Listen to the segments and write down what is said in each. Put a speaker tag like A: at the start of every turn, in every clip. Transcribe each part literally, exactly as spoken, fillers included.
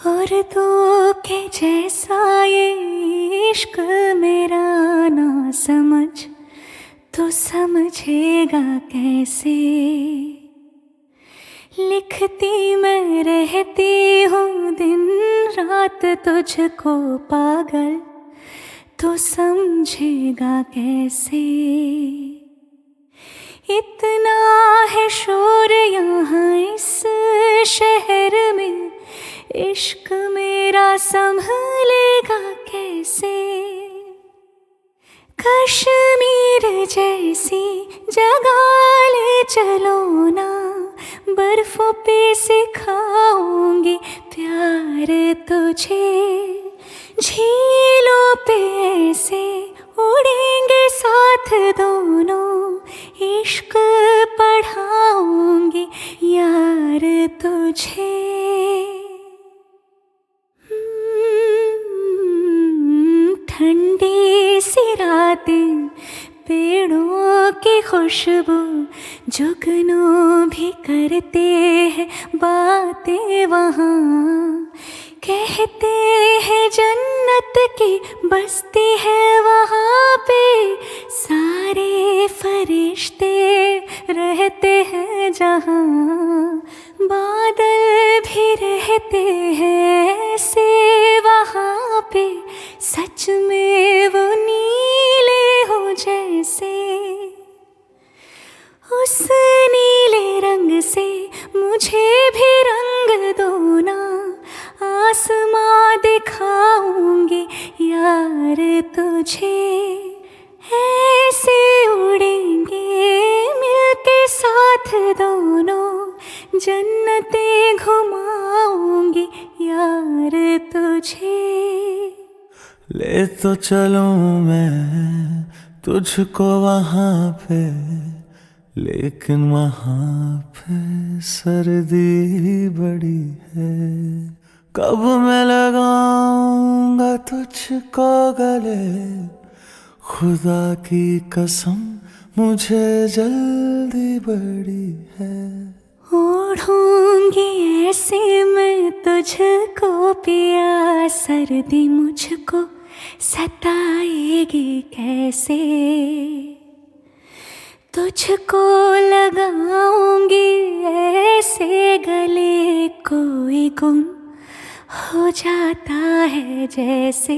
A: और दो के जैसा ये इश्क मेरा ना समझ तो समझेगा कैसे। लिखती मैं रहती हूँ दिन रात तुझको पागल तो समझेगा कैसे। इतना है शोर यहाँ इस शहर में, इश्क मेरा संभलेगा कैसे। कश्मीर जैसी जगह ले चलो ना, बर्फों पे सिखाऊंगी प्यार तुझे। झीलों पे ऐसे उड़ेंगे साथ दोनों, इश्क पढ़ाऊंगी यार तुझे। ठंडी सी रातें, पेड़ों की खुशबू, जुगनू भी करते हैं बातें वहाँ। कहते हैं जन्नत की बस्ती है वहाँ पे, सारे फरिश्ते रहते हैं जहाँ। बादल भी रहते हैं ऐसे वहाँ पे, सच में वो नीले हो जैसे। उस नीले रंग से मुझे भी रंग दो ना, आसमां दिखाऊंगी यार तुझे। ऐसे उड़ेंगे मिलके साथ दोनों, जन्नतें घुमाऊंगी यार तुझे।
B: ले तो चलूं मैं तुझको वहाँ पे, लेकिन वहाँ पे सर्दी बड़ी है। कब मैं लगाऊंगा तुझको गले, खुदा की कसम मुझे जल्दी बड़ी है।
A: ओढ़ूंगी ऐसे मैं तुझको पिया, सर्दी मुझको सताएगी कैसे। तुझको लगाऊंगी ऐसे गले, कोई गुम हो जाता है जैसे।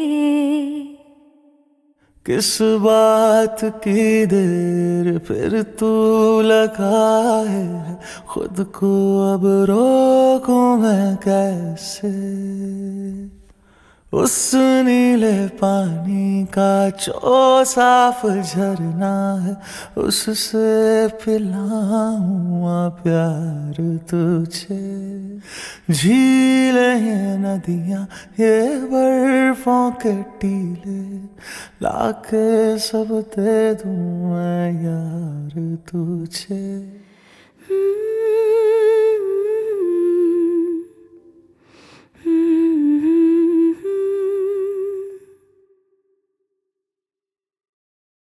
B: किस बात की देर फिर तू लगाए, खुद को अब रोकूं मैं कैसे। उस नीले पानी का जो साफ झरना है, उससे पिलाऊं प्यार तुझे। झीलें ये नदियाँ ये बर्फों के टीले, लाके सब दे दूं मैं यार तुझे।